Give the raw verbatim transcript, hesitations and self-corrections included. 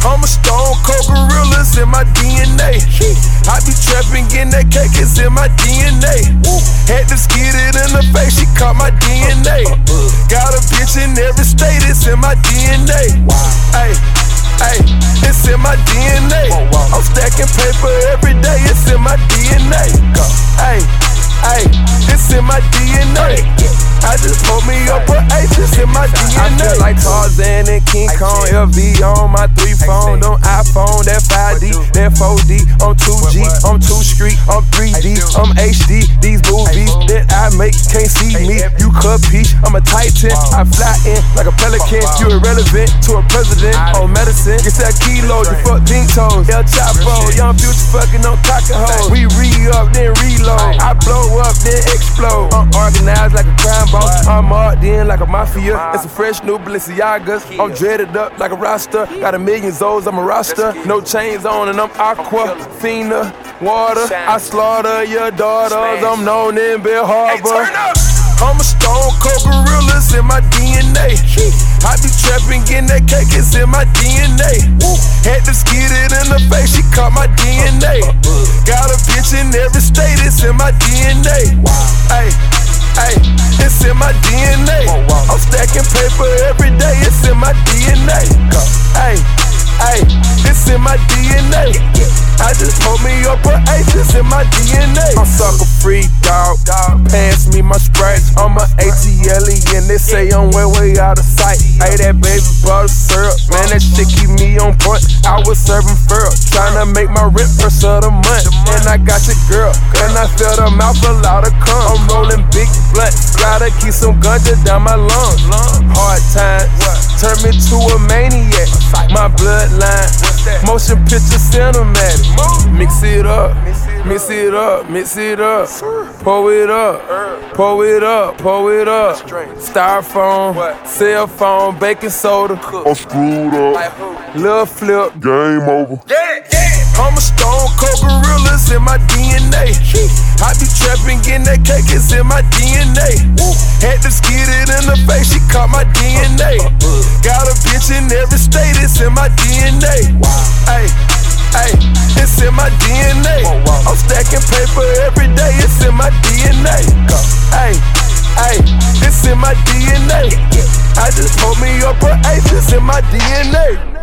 I'm a stone cold gorilla, it's in my D N A. I be trapping, getting that cake, it's in my D N A. Had to skid it in the face, she caught my D N A. Got a bitch in every state, it's in my D N A. Ay, ay, it's in my D N A. I'm stacking paper every day, it's in my D N A. Ay, ay, it's in my D N A. I just pulled me up a H, it's in my D N A. I feel like Tarzan and King Kong, L V on my three phone, on iPhone, that five D, that four D, I'm two G, I'm two street, I'm three D, I'm H D. These movies that I make can't see me. You cut peach, I'm a titan. I fly in like a pelican. You irrelevant to a president on medicine. Get that kilo, you fuck pink toes. El Chapo, young future fucking on cock-a-hole. We re-up, then reload. I blow up, then explode. I'm organized like a crime boss. I'm marked in like a mafia. It's a fresh new Balenciagas. I'm dreaded up like a roster. Got a million Zoes, I'm a roster. No chains on and I'm aqua. Fina, water. I slaughter your daughters. I'm known in Bell Harbor. I'm a stone cold gorilla, it's in my D N A. I be trapping, getting that cake, it's in my D N A. Had to skid it in the face, she caught my D N A. Got a bitch in every state, it's in my D N A. Ay, ay, it's in my D N A. I'm stacking paper every day, it's in my D N A. Ay, ay, it's in my D N A. I just pulled me up a H, it's in my D N A. I'm sucker free, dog. Pass me my Sprite. I'm a A T L E and they say I'm way, way out of sight. Hey, that baby butter syrup, man, that shit keep me on point. I was serving fur, tryna make my rent first of the month. And I got your girl, and I filled her mouth a lot of cum. I'm rolling big blunt, gotta keep some ganja down my lungs. Hard times, turn me to a maniac. My bloodline, motion picture cinematic. Mix it up, mix it up, mix it up. Pour it up, pour it up, pour it up. Styrofoam, cell phone, baking soda. I'm screwed up. Lil' flip, Game over. I'm a stone cold gorilla, it's in my D N A. I be trapping, getting that cake, it's in my D N A. Had to skid it in the face, she caught my D N A. Got a bitch in every state, it's in my D N A. Ay, ay, it's in my D N A. I'm stacking paper every day, it's in my D N A. Ay, ay, it's in my D N A. I just pulled me up a H, it's in my D N A.